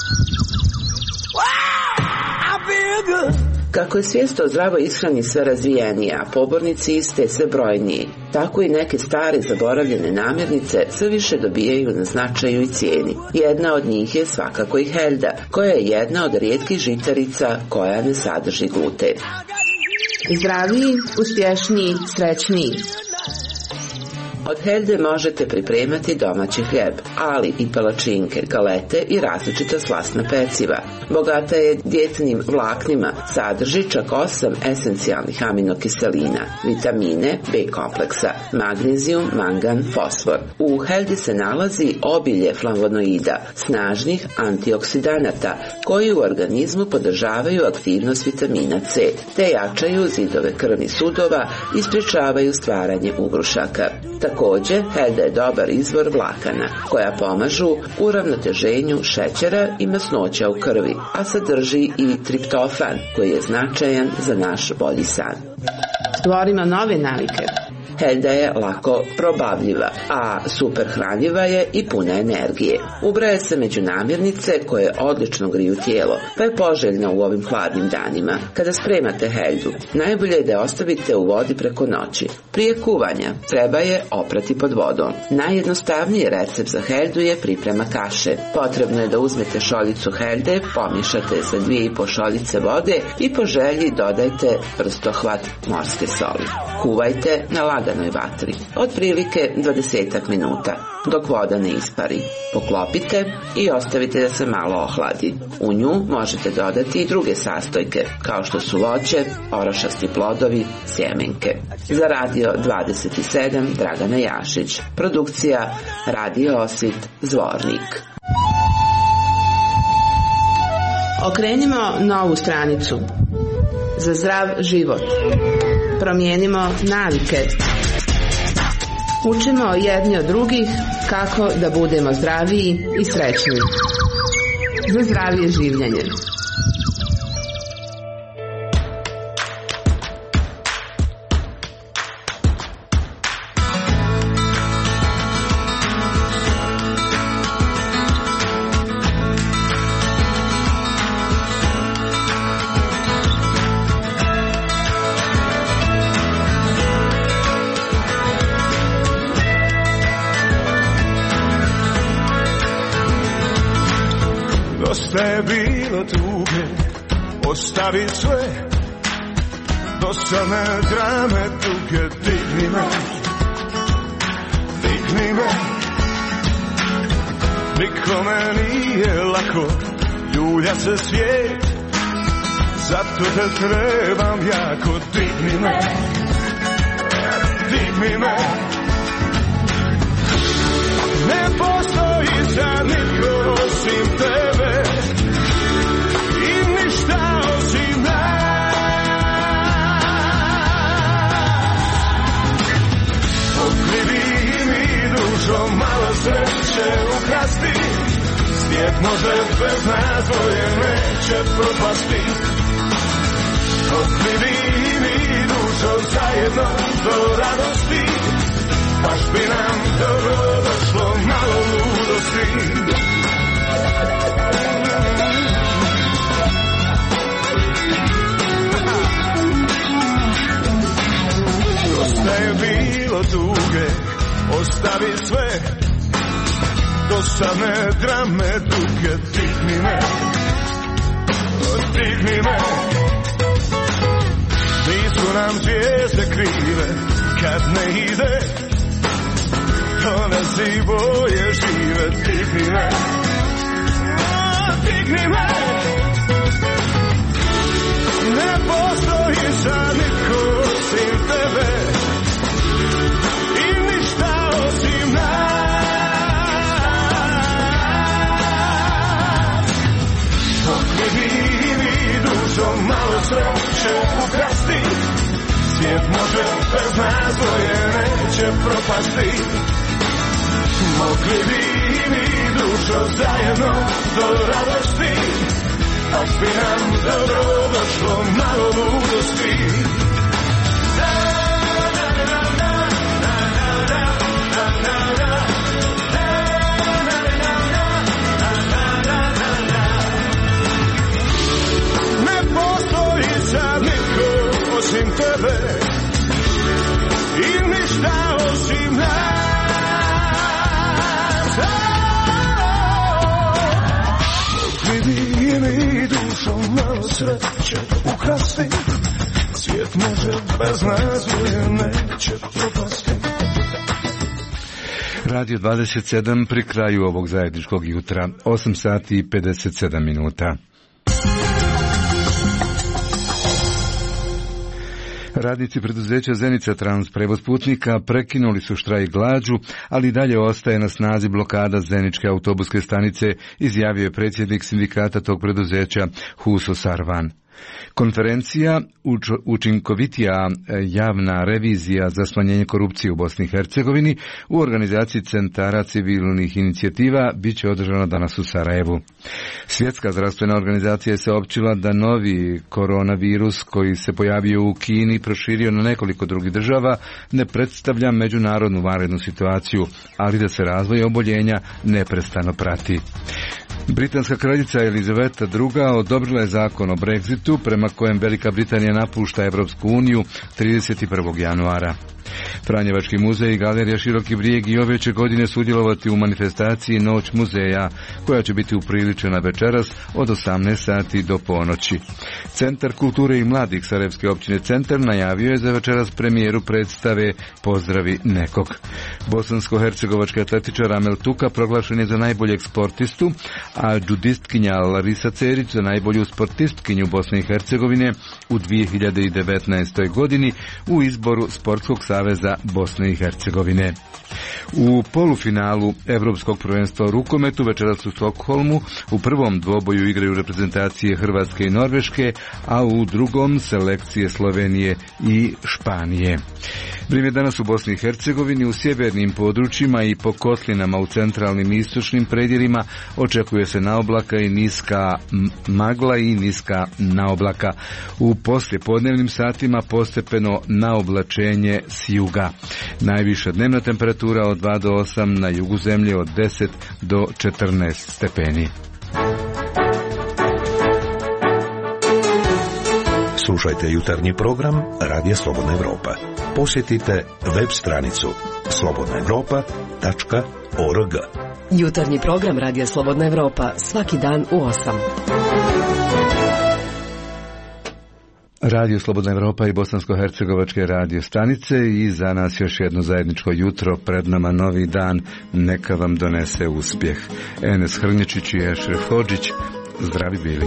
Kako je svijest o zdravoj ishrani sve razvijenija, a pobornici iste sve brojniji, tako i neke stare zaboravljene namirnice sve više dobijaju na značaju i cijeni. Jedna od njih je svakako i Helda, koja je jedna od rijetkih žitarica koja ne sadrži gluten. Zdraviji, uspješniji, srećniji. Od Helde možete pripremati domaći hljeb, ali i palačinke, galete i različita slasna peciva. Bogata je dijetnim vlaknima, sadrži čak osam esencijalnih aminokiselina, vitamine B kompleksa, magnezijum, mangan, fosfor. U Heldi se nalazi obilje flavonoida, snažnih antioksidanata, koji u organizmu podržavaju aktivnost vitamina C, te jačaju zidove krvnih sudova i sprječavaju stvaranje ugrušaka. Također, Helda je dobar izvor vlakana, koja pomažu u ravnoteženju šećera i masnoća u krvi, a sadrži i triptofan, koji je značajan za naš bolji san. Stvorimo nove navike. Helda je lako probavljiva, a super hranljiva je i puna energije. Ubraje se među namirnice koje odlično griju tijelo, pa je poželjna u ovim hladnim danima. Kada spremate Heldu, najbolje je da je ostavite u vodi preko noći. Prije kuvanja treba je oprati pod vodom. Najjednostavniji recept za Heldu je priprema kaše. Potrebno je da uzmete šoljicu Helde, pomiješate sa dvije i po šoljice vode i po želji dodajte prstohvat morske soli. Kuvajte na laganoj vatri, otprilike dvadeset minuta, dok voda ne ispari. Poklopite i ostavite da se malo ohladi. U nju možete dodati i druge sastojke, kao što su voće, orašasti plodovi, sjemenke. Za Radio dvadeset sedam Dragana Jašić. Produkcija Radio Osvit, Zvornik. Okrenimo novu stranicu. Za zdrav život. Promijenimo navike. Učimo jedni od drugih kako da budemo zdraviji i srećniji. Za zdravije življenje. Dosta je bilo tuge, ostavi sve, dosadne drame tuge, digni me, digni me. Nikome nije lako, ljulja se svijet, zato te trebam jako, digni me, digni me. Ne postoji za niko osim tebe i ništa osim nas. Pokrivi mi dušo, malo sreće ukrasti, svijet može bez nas, dvoje neće propasti. Pokrivi mi dušo, zajedno do radosti, baš bi nam dobro došlo malo ludosti. Dosta je bilo tuge, ostavi sve, dosadne drame tuge, digni me, digni me. Nisu nam zvijezde krive, kad ne ide, donosi boje žive, digni me, digni me. Ne postoji za niko osim tebe i ništa osim nas. Pokrivi mi dušo, malo sreće ukrasti, svijet može bez nas, dvoje neće propasti. Mogli bi mi dušo zajedno do radosti, baš bi nam dobro došlo malo ludosti. Ne postoji sad niko osim tebe i ništa osim nas. Vidi mi dušo, malo sreće ukrasti, svijet može bez nas, dvoje neće propasti. Radio dvadeset sedam pri kraju ovog zajedničkog jutra, osam sati i pedeset sedam minuta. Radnici preduzeća Zenica Trans prevoz putnika prekinuli su štrajk glađu, ali dalje ostaje na snazi blokada Zeničke autobuske stanice, izjavio je predsjednik sindikata tog preduzeća Huso Sarvan. Konferencija uč, učinkovitija javna revizija za smanjenje korupcije u Bosni i Hercegovini u organizaciji centara civilnih inicijativa bit će održana danas u Sarajevu. Svjetska zdravstvena organizacija je saopćila da novi koronavirus koji se pojavio u Kini i proširio na nekoliko drugih država ne predstavlja međunarodnu vanrednu situaciju, ali da se razvoj oboljenja neprestano prati. Britanska kraljica Elizaveta druga odobrila je zakon o Brexitu prema kojem Velika Britanija napušta Evropsku uniju trideset prvog januara. Franjevački muzej i galerija Široki brijeg i ove će godine sudjelovati u manifestaciji Noć muzeja, koja će biti upriličena večeras od osamnaest sati do ponoći. Centar kulture i mladih Sarajevske općine Centar najavio je za večeras premijeru predstave Pozdravi nekog. Bosansko-hercegovački atletičar Amel Tuka proglašen je za najboljeg sportistu, a judistkinja Larisa Cerić za najbolju sportistkinju Bosne i Hercegovine u dvije hiljade devetnaestoj godini u izboru Sportskog saveza Bosne i Hercegovine. U polufinalu Evropskog prvenstva u rukometu večeras u Stokholmu u prvom dvoboju igraju reprezentacije Hrvatske i Norveške, a u drugom selekcije Slovenije i Španije. Vrijeme danas u Bosni i Hercegovini, u sjevernim područjima i po kotlinama u centralnim i istočnim predjelima očekuje se naoblaka i niska magla i niska naoblaka. U poslijepodnevnim satima postepeno naoblačenje s juga. Najviša dnevna temperatura od dva do osam, na jugu zemlje od deset do četrnaest stepeni. Slušajte jutarnji program Radija Slobodna Evropa. Posjetite web stranicu slobodna evropa tačka org. Jutarnji program Radija Slobodna Evropa svaki dan u osam. Radio Slobodna Evropa i bosansko-hercegovačke radio stanice i za nas još jedno zajedničko jutro, pred nama novi dan, neka vam donese uspjeh. Enes Hrnječić i Ešref Hodžić, zdravi bili.